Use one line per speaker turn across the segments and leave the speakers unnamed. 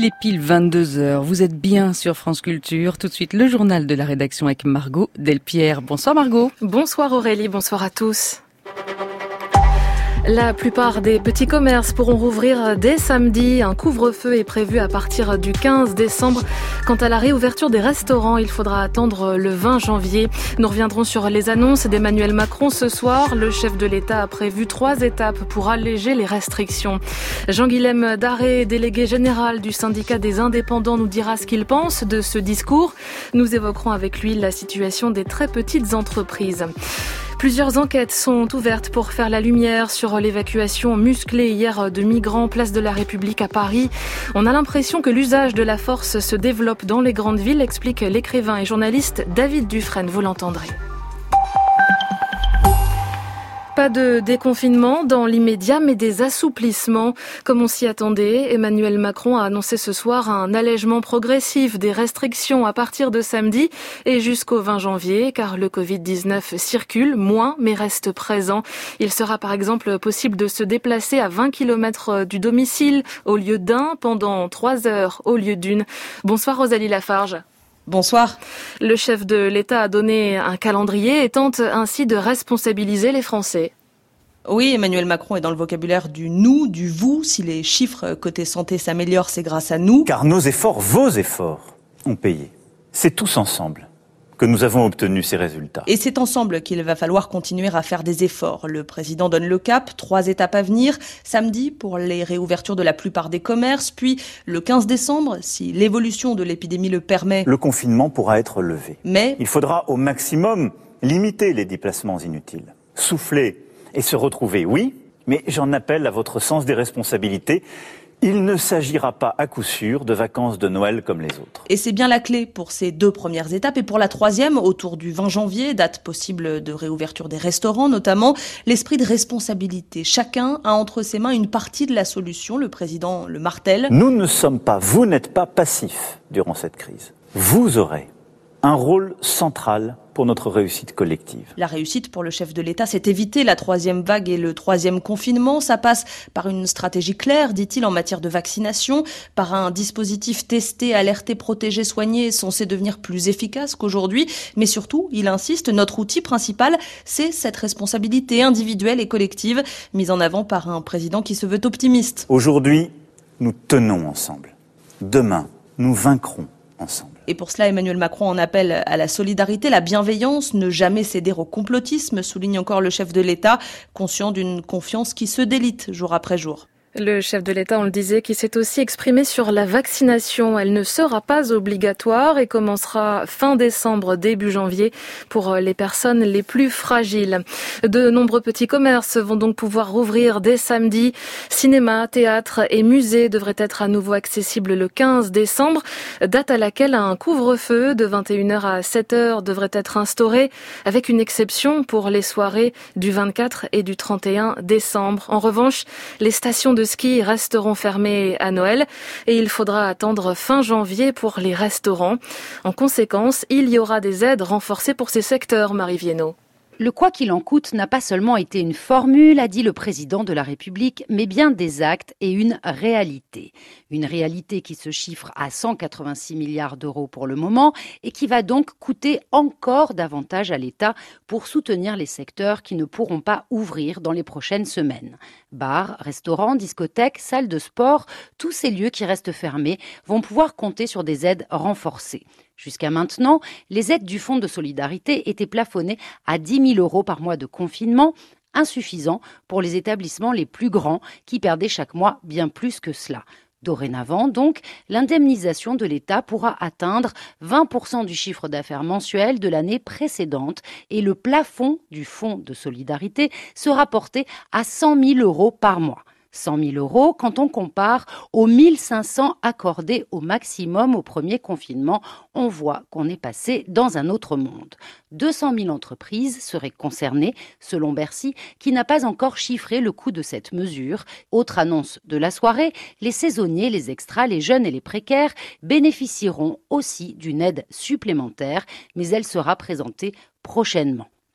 Il est pile 22 heures. Vous êtes bien sur France Culture. Tout de suite, le journal de la rédaction avec Margot Delpierre. Bonsoir Margot.
Bonsoir Aurélie, bonsoir à tous. La plupart des petits commerces pourront rouvrir dès samedi. Un couvre-feu est prévu à partir du 15 décembre. Quant à la réouverture des restaurants, il faudra attendre le 20 janvier. Nous reviendrons sur les annonces d'Emmanuel Macron ce soir. Le chef de l'État a prévu 3 étapes pour alléger les restrictions. Jean-Guilhem Daré, délégué général du syndicat des indépendants, nous dira ce qu'il pense de ce discours. Nous évoquerons avec lui la situation des très petites entreprises. Plusieurs enquêtes sont ouvertes pour faire la lumière sur l'évacuation musclée hier de migrants place de la République à Paris. On a l'impression que l'usage de la force se développe dans les grandes villes, explique l'écrivain et journaliste David Dufresne, vous l'entendrez. Pas de déconfinement dans l'immédiat, mais des assouplissements. Comme on s'y attendait, Emmanuel Macron a annoncé ce soir un allègement progressif des restrictions à partir de samedi et jusqu'au 20 janvier, car le Covid-19 circule moins, mais reste présent. Il sera par exemple possible de se déplacer à 20 km du domicile au lieu d'un, pendant 3 heures au lieu d'une. Bonsoir Rosalie Lafarge.
Bonsoir.
Le chef de l'État a donné un calendrier et tente ainsi de responsabiliser les Français.
Oui, Emmanuel Macron est dans le vocabulaire du nous, du vous. Si les chiffres côté santé s'améliorent, c'est grâce à nous.
Car nos efforts, vos efforts, ont payé. C'est tous ensemble que nous avons obtenu ces résultats.
Et c'est ensemble qu'il va falloir continuer à faire des efforts. Le président donne le cap, 3 étapes à venir. Samedi, pour les réouvertures de la plupart des commerces, puis le 15 décembre, si l'évolution de l'épidémie le permet.
Le confinement pourra être levé.
Mais
il faudra au maximum limiter les déplacements inutiles. Souffler et se retrouver, oui, mais j'en appelle à votre sens des responsabilités. Il ne s'agira pas à coup sûr de vacances de Noël comme les autres.
Et c'est bien la clé pour ces 2 premières étapes. Et pour la 3e, autour du 20 janvier, date possible de réouverture des restaurants notamment, l'esprit de responsabilité. Chacun a entre ses mains une partie de la solution, le président le martèle.
Nous ne sommes pas, vous n'êtes pas passifs durant cette crise. Vous aurez un rôle central pour notre réussite collective.
La réussite pour le chef de l'État, c'est éviter la 3e vague et le 3e confinement. Ça passe par une stratégie claire, dit-il, en matière de vaccination, par un dispositif testé, alerté, protégé, soigné, censé devenir plus efficace qu'aujourd'hui. Mais surtout, il insiste, notre outil principal, c'est cette responsabilité individuelle et collective, mise en avant par un président qui se veut optimiste.
Aujourd'hui, nous tenons ensemble. Demain, nous vaincrons ensemble.
Et pour cela, Emmanuel Macron en appelle à la solidarité, la bienveillance, ne jamais céder au complotisme, souligne encore le chef de l'État, conscient d'une confiance qui se délite jour après jour.
Le chef de l'État, on le disait, qui s'est aussi exprimé sur la vaccination. Elle ne sera pas obligatoire et commencera fin décembre, début janvier pour les personnes les plus fragiles. De nombreux petits commerces vont donc pouvoir rouvrir dès samedi. Cinéma, théâtre et musées devraient être à nouveau accessibles le 15 décembre, date à laquelle un couvre-feu de 21h à 7h devrait être instauré, avec une exception pour les soirées du 24 et du 31 décembre. En revanche, les stations de ski resteront fermés à Noël et il faudra attendre fin janvier pour les restaurants. En conséquence, il y aura des aides renforcées pour ces secteurs, Marie Viennot.
Le quoi qu'il en coûte n'a pas seulement été une formule, a dit le président de la République, mais bien des actes et une réalité. Une réalité qui se chiffre à 186 milliards d'euros pour le moment et qui va donc coûter encore davantage à l'État pour soutenir les secteurs qui ne pourront pas ouvrir dans les prochaines semaines. Bars, restaurants, discothèques, salles de sport, tous ces lieux qui restent fermés vont pouvoir compter sur des aides renforcées. Jusqu'à maintenant, les aides du Fonds de solidarité étaient plafonnées à 10 000 euros par mois de confinement, insuffisant pour les établissements les plus grands qui perdaient chaque mois bien plus que cela. Dorénavant, donc, l'indemnisation de l'État pourra atteindre 20% du chiffre d'affaires mensuel de l'année précédente et le plafond du Fonds de solidarité sera porté à 100 000 euros par mois. 100 000 euros quand on compare aux 1 500 accordés au maximum au premier confinement. On voit qu'on est passé dans un autre monde. 200 000 entreprises seraient concernées, selon Bercy, qui n'a pas encore chiffré le coût de cette mesure. Autre annonce de la soirée, les saisonniers, les extras, les jeunes et les précaires bénéficieront aussi d'une aide supplémentaire, mais elle sera présentée prochainement.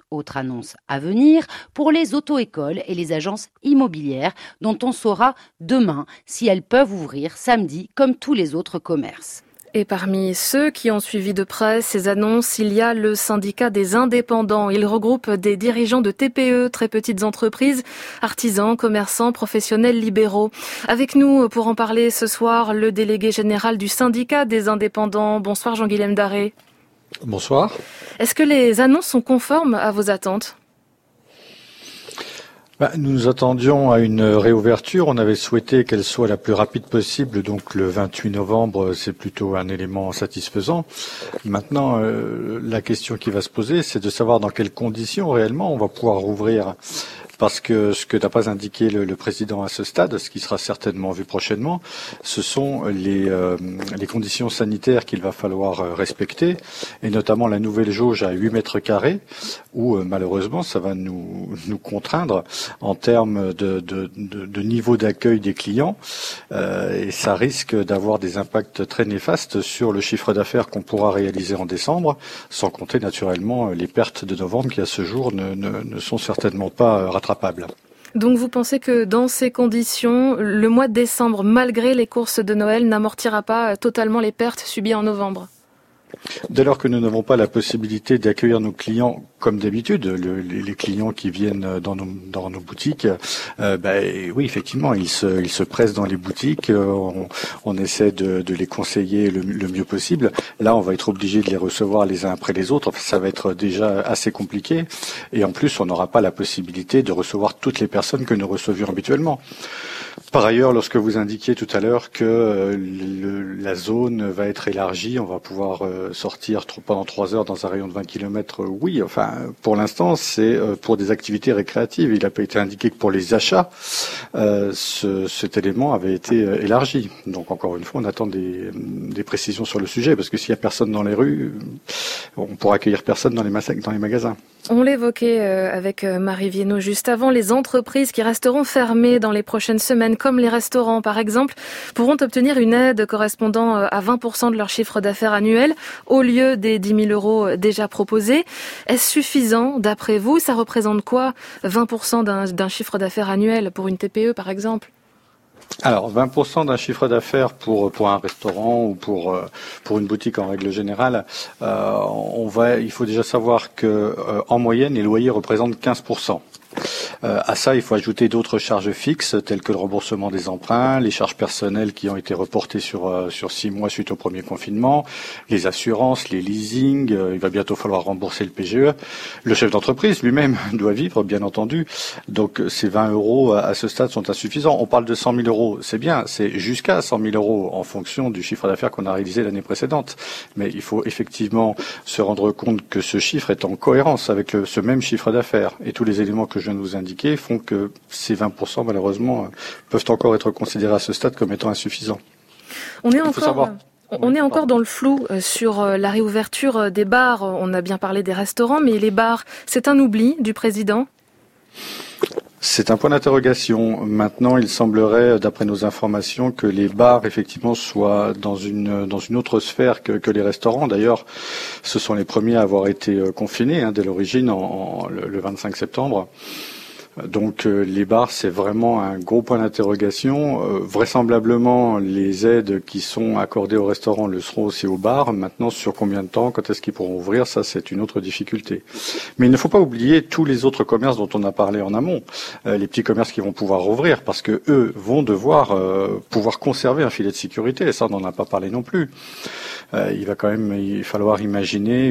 Autre annonce à venir pour les auto-écoles et les agences immobilières dont on saura demain si elles peuvent ouvrir samedi comme tous les autres commerces.
Et parmi ceux qui ont suivi de près ces annonces, il y a le syndicat des indépendants. Il regroupe des dirigeants de TPE, très petites entreprises, artisans, commerçants, professionnels libéraux. Avec nous pour en parler ce soir, le délégué général du syndicat des indépendants. Bonsoir Jean-Guilhem Daré.
Bonsoir.
Est-ce que les annonces sont conformes à vos attentes ?
Nous nous attendions à une réouverture. On avait souhaité qu'elle soit la plus rapide possible. Donc le 28 novembre, c'est plutôt un élément satisfaisant. Maintenant, la question qui va se poser, c'est de savoir dans quelles conditions réellement on va pouvoir rouvrir. Parce que ce que n'a pas indiqué le président à ce stade, ce qui sera certainement vu prochainement, ce sont les conditions sanitaires qu'il va falloir respecter, et notamment la nouvelle jauge à 8 mètres carrés, où malheureusement ça va nous contraindre en termes de niveau d'accueil des clients, et ça risque d'avoir des impacts très néfastes sur le chiffre d'affaires qu'on pourra réaliser en décembre, sans compter naturellement les pertes de novembre qui à ce jour ne sont certainement pas rattrapables.
Donc vous pensez que dans ces conditions, le mois de décembre, malgré les courses de Noël, n'amortira pas totalement les pertes subies en novembre ?
Dès lors que nous n'avons pas la possibilité d'accueillir nos clients comme d'habitude, les clients qui viennent dans nos boutiques, oui, effectivement, ils se pressent dans les boutiques, on essaie de les conseiller le mieux possible. Là, on va être obligé de les recevoir les uns après les autres. Ça va être déjà assez compliqué. Et en plus, on n'aura pas la possibilité de recevoir toutes les personnes que nous recevions habituellement. Par ailleurs, lorsque vous indiquiez tout à l'heure que la zone va être élargie, on va pouvoir sortir pendant 3 heures dans un rayon de 20 km, oui, enfin, pour l'instant, c'est pour des activités récréatives. Il n'a pas été indiqué que pour les achats, cet élément avait été élargi. Donc, encore une fois, on attend des précisions sur le sujet, parce que s'il n'y a personne dans les rues, on pourra accueillir personne dans les magasins.
On l'évoquait avec Marie Viennot juste avant, les entreprises qui resteront fermées dans les prochaines semaines, comme les restaurants par exemple, pourront obtenir une aide correspondant à 20% de leur chiffre d'affaires annuel au lieu des 10 000 euros déjà proposés. Est-ce suffisant d'après vous ? Ça représente quoi 20% d'un chiffre d'affaires annuel pour une TPE par exemple ?
Alors, 20% d'un chiffre d'affaires pour un restaurant ou pour une boutique en règle générale, il faut déjà savoir que en moyenne, les loyers représentent 15%. À ça, il faut ajouter d'autres charges fixes telles que le remboursement des emprunts, les charges personnelles qui ont été reportées sur 6 mois suite au premier confinement, les assurances, les leasings, il va bientôt falloir rembourser le PGE. Le chef d'entreprise lui-même doit vivre, bien entendu. Donc ces 20 euros à ce stade sont insuffisants. On parle de 100 000 euros, c'est bien, c'est jusqu'à 100 000 euros en fonction du chiffre d'affaires qu'on a réalisé l'année précédente. Mais il faut effectivement se rendre compte que ce chiffre est en cohérence avec ce même chiffre d'affaires. Et tous les éléments que je viens de vous indiquer font que ces 20% malheureusement peuvent encore être considérés à ce stade comme étant insuffisants.
On est encore dans le flou sur la réouverture des bars. On a bien parlé des restaurants, mais les bars, c'est un oubli du président ?
C'est un point d'interrogation. Maintenant, il semblerait, d'après nos informations, que les bars, effectivement, soient dans une autre sphère que les restaurants. D'ailleurs, ce sont les premiers à avoir été confinés dès l'origine, le 25 septembre. Donc les bars, c'est vraiment un gros point d'interrogation. Vraisemblablement, les aides qui sont accordées aux restaurants le seront aussi aux bars. Maintenant, sur combien de temps, quand est-ce qu'ils pourront ouvrir, ça c'est une autre difficulté. Mais il ne faut pas oublier tous les autres commerces dont on a parlé en amont. Les petits commerces qui vont pouvoir rouvrir parce que eux vont devoir pouvoir conserver un filet de sécurité. Et ça, on n'en a pas parlé non plus. Il va quand même falloir imaginer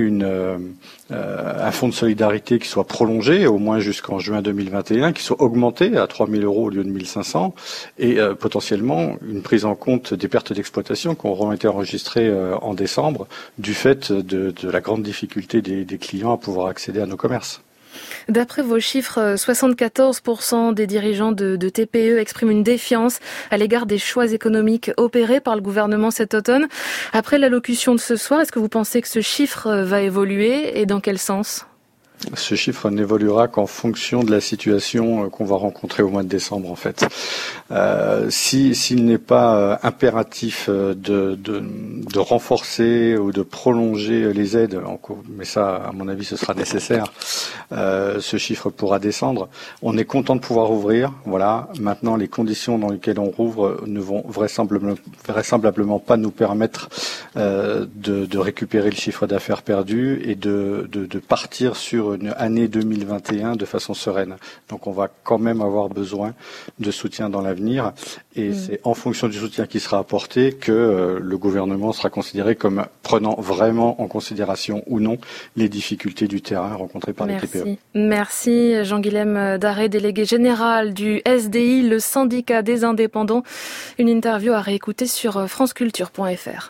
un fonds de solidarité qui soit prolongé au moins jusqu'en juin 2021, qui soit augmenté à 3 000 euros au lieu de 1 500 et potentiellement une prise en compte des pertes d'exploitation qui auront été enregistrées en décembre du fait de la grande difficulté des clients à pouvoir accéder à nos commerces.
D'après vos chiffres, 74% des dirigeants de TPE expriment une défiance à l'égard des choix économiques opérés par le gouvernement cet automne. Après l'allocution de ce soir, est-ce que vous pensez que ce chiffre va évoluer et dans quel sens ?
Ce chiffre n'évoluera qu'en fonction de la situation qu'on va rencontrer au mois de décembre, en fait. S'il n'est pas impératif de renforcer ou de prolonger les aides, mais ça, à mon avis, ce sera nécessaire, ce chiffre pourra descendre. On est content de pouvoir ouvrir. Voilà. Maintenant, les conditions dans lesquelles on rouvre ne vont vraisemblablement pas nous permettre de récupérer le chiffre d'affaires perdu et de partir sur une année 2021 de façon sereine. Donc on va quand même avoir besoin de soutien dans l'avenir et c'est en fonction du soutien qui sera apporté que le gouvernement sera considéré comme prenant vraiment en considération ou non les difficultés du terrain rencontrées par les TPE.
Merci Jean-Guilhem Darré, délégué général du SDI, le syndicat des indépendants. Une interview à réécouter sur franceculture.fr.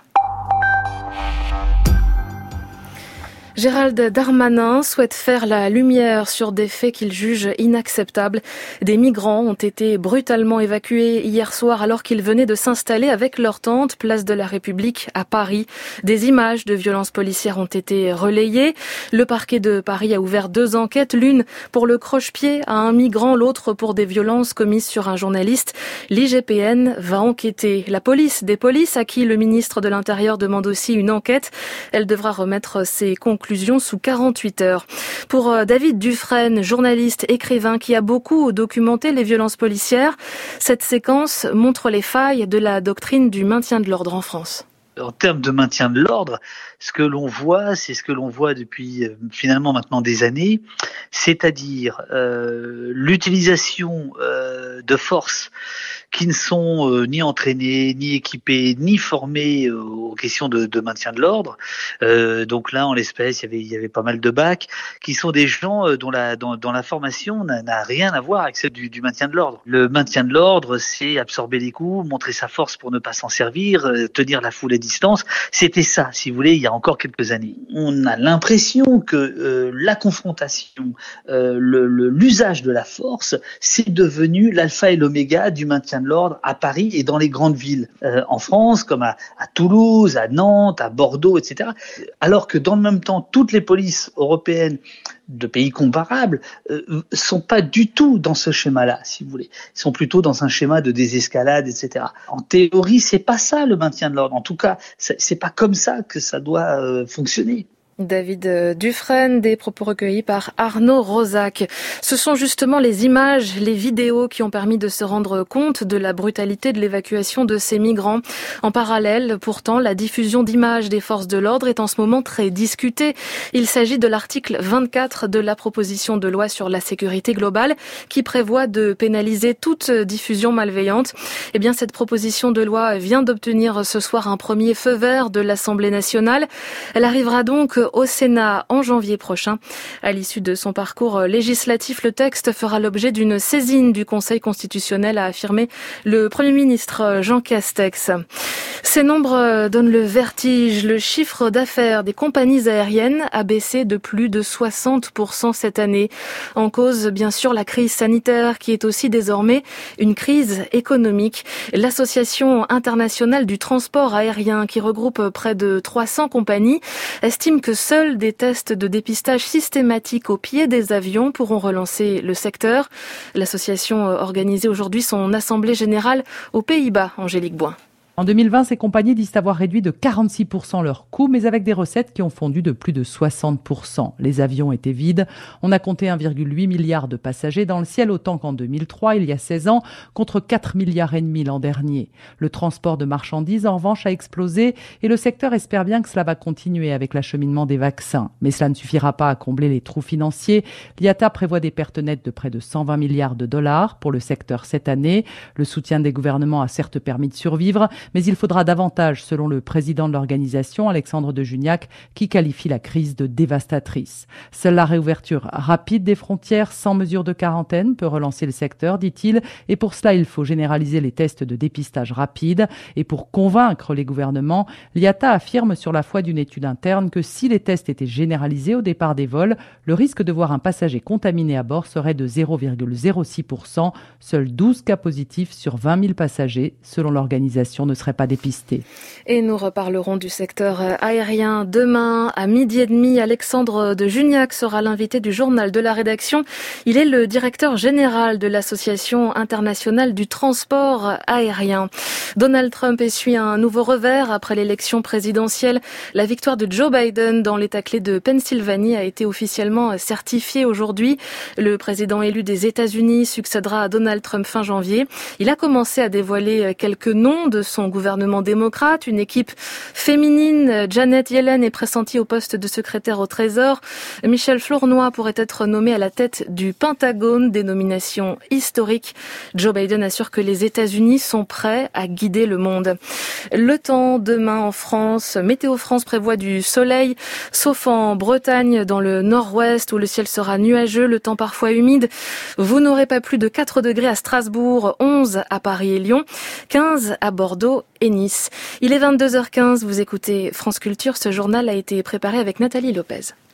Gérald Darmanin souhaite faire la lumière sur des faits qu'il juge inacceptables. Des migrants ont été brutalement évacués hier soir alors qu'ils venaient de s'installer avec leur tente, place de la République à Paris. Des images de violences policières ont été relayées. Le parquet de Paris a ouvert 2 enquêtes, l'une pour le croche-pied à un migrant, l'autre pour des violences commises sur un journaliste. L'IGPN va enquêter. La police des polices, à qui le ministre de l'Intérieur demande aussi une enquête. Elle devra remettre ses conclusions sous 48 heures. Pour David Dufresne, journaliste, écrivain qui a beaucoup documenté les violences policières, cette séquence montre les failles de la doctrine du maintien de l'ordre en France.
En termes de maintien de l'ordre, ce que l'on voit, c'est ce que l'on voit depuis finalement maintenant des années, c'est-à-dire l'utilisation de forces qui ne sont ni entraînées, ni équipées, ni formées aux questions de maintien de l'ordre. Donc là, en l'espèce, il y avait pas mal de BAC, qui sont des gens dont la formation n'a rien à voir avec celle du maintien de l'ordre. Le maintien de l'ordre, c'est absorber les coups, montrer sa force pour ne pas s'en servir, tenir la foule à distance. C'était ça, si vous voulez, il y a encore quelques années. On a l'impression que la confrontation, l'usage de la force, c'est devenu l'alpha et l'oméga du maintien de l'ordre à Paris et dans les grandes villes en France, comme à Toulouse, à Nantes, à Bordeaux, etc. Alors que dans le même temps, toutes les polices européennes de pays comparables sont pas du tout dans ce schéma-là, si vous voulez. Ils sont plutôt dans un schéma de désescalade, etc. En théorie, c'est pas ça le maintien de l'ordre. En tout cas, c'est pas comme ça que ça doit fonctionner.
David Dufresne, des propos recueillis par Arnaud Rosac. Ce sont justement les images, les vidéos qui ont permis de se rendre compte de la brutalité de l'évacuation de ces migrants. En parallèle, pourtant, la diffusion d'images des forces de l'ordre est en ce moment très discutée. Il s'agit de l'article 24 de la proposition de loi sur la sécurité globale qui prévoit de pénaliser toute diffusion malveillante. Eh bien, cette proposition de loi vient d'obtenir ce soir un premier feu vert de l'Assemblée nationale. Elle arrivera donc au Sénat en janvier prochain. À l'issue de son parcours législatif, le texte fera l'objet d'une saisine du Conseil constitutionnel, a affirmé le Premier ministre Jean Castex. Ces nombres donnent le vertige. Le chiffre d'affaires des compagnies aériennes a baissé de plus de 60% cette année. En cause, bien sûr, la crise sanitaire qui est aussi désormais une crise économique. L'Association internationale du transport aérien, qui regroupe près de 300 compagnies, estime que seuls des tests de dépistage systématiques au pied des avions pourront relancer le secteur. L'association organisait aujourd'hui son assemblée générale aux Pays-Bas. Angélique Boin.
En 2020, ces compagnies disent avoir réduit de 46% leurs coûts, mais avec des recettes qui ont fondu de plus de 60%. Les avions étaient vides. On a compté 1,8 milliard de passagers dans le ciel, autant qu'en 2003, il y a 16 ans, contre 4,5 milliards l'an dernier. Le transport de marchandises, en revanche, a explosé et le secteur espère bien que cela va continuer avec l'acheminement des vaccins. Mais cela ne suffira pas à combler les trous financiers. L'IATA prévoit des pertes nettes de près de 120 milliards de dollars pour le secteur cette année. Le soutien des gouvernements a certes permis de survivre, mais il faudra davantage, selon le président de l'organisation, Alexandre de Juniac, qui qualifie la crise de dévastatrice. Seule la réouverture rapide des frontières, sans mesure de quarantaine, peut relancer le secteur, dit-il, et pour cela, il faut généraliser les tests de dépistage rapide. Et pour convaincre les gouvernements, l'IATA affirme sur la foi d'une étude interne que si les tests étaient généralisés au départ des vols, le risque de voir un passager contaminé à bord serait de 0,06%, seuls 12 cas positifs sur 20 000 passagers, selon l'organisation ne serait pas dépisté.
Et nous reparlerons du secteur aérien demain à 12h30. Alexandre de Juniac sera l'invité du journal de la rédaction. Il est le directeur général de l'Association internationale du transport aérien. Donald Trump essuie un nouveau revers après l'élection présidentielle. La victoire de Joe Biden dans l'État clé de Pennsylvanie a été officiellement certifiée aujourd'hui. Le président élu des États-Unis succédera à Donald Trump fin janvier. Il a commencé à dévoiler quelques noms de son gouvernement démocrate. Une équipe féminine, Janet Yellen, est pressentie au poste de secrétaire au Trésor. Michel Flournoy pourrait être nommé à la tête du Pentagone, des nominations historiques. Joe Biden assure que les États-Unis sont prêts à guider le monde. Le temps demain en France. Météo France prévoit du soleil, sauf en Bretagne, dans le nord-ouest où le ciel sera nuageux, le temps parfois humide. Vous n'aurez pas plus de 4 degrés à Strasbourg, 11 à Paris et Lyon, 15 à Bordeaux et Nice. Il est 22h15, vous écoutez France Culture. Ce journal a été préparé avec Nathalie Lopez.